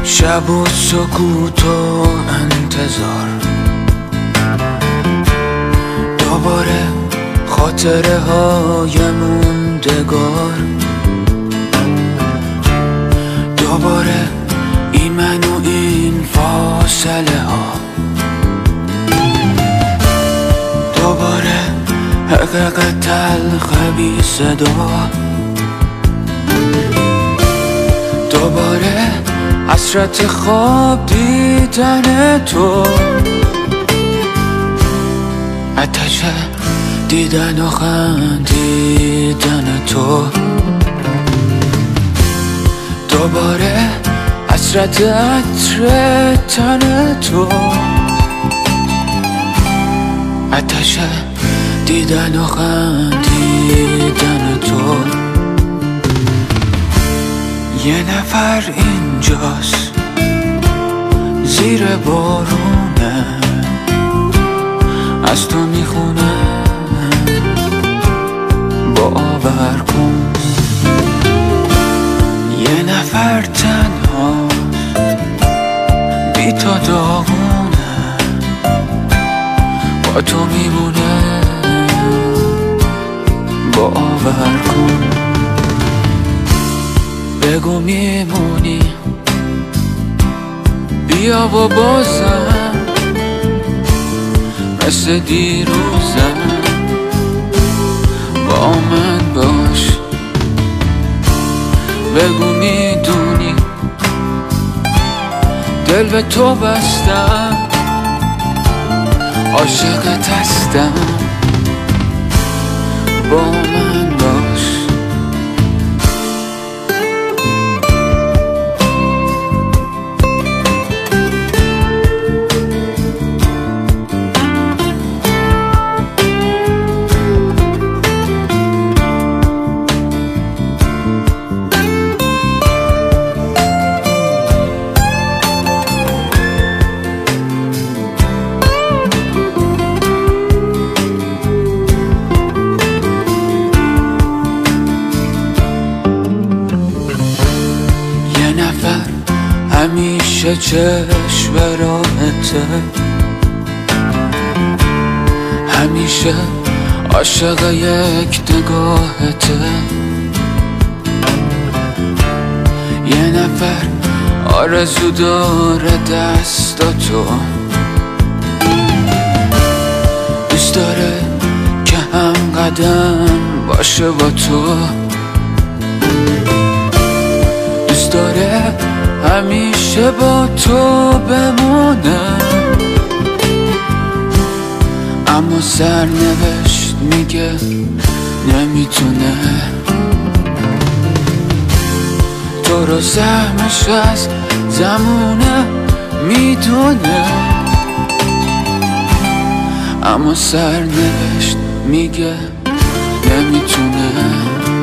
شب و سکوت و انتظار، دوباره خاطره های موندگار، دوباره این من و این فاصله ها، دوباره حقیقت تلخ بی صدا، دوباره حسرت خواب دیدن تو، آتش دیدن و خندیدن تو، دوباره حسرت عطر تن تو، آتش دیدن و خندیدن تو. یه نفر اینجاست زیر بارونه، از تو میخونه باور کن. یه نفر تنهاست بی تو داغونه، با تو میمونه باور کن. بگو میمونی بیا و بازم مثل دیروزم با من باش. بگو میدونی دل به تو بستم، عاشقت هستم با من باش. همیشه چشم راحته، همیشه عاشق یک نگاهته. یه نفر آرزو داره دستاتو، دوست داره که هم قدم باشه با تو، دوست داره همیشه با تو بمونه، اما سرنوشت میگه نمیتونه. تو رو سهمش از زمونه میدونه، اما سرنوشت میگه نمیتونه.